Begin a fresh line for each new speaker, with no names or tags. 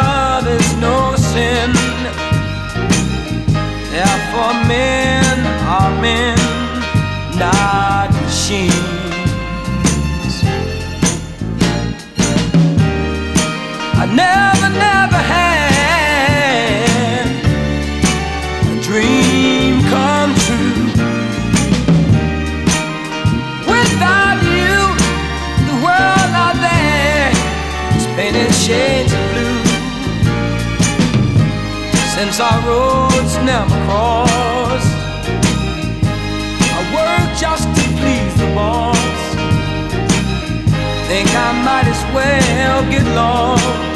love is no sin. Therefore men are men, not machines. I never had a dream come true. Without you, the world out there is painted shades of blue. Since our roads never crossed, I work just to please the boss. Think I might as well get lost.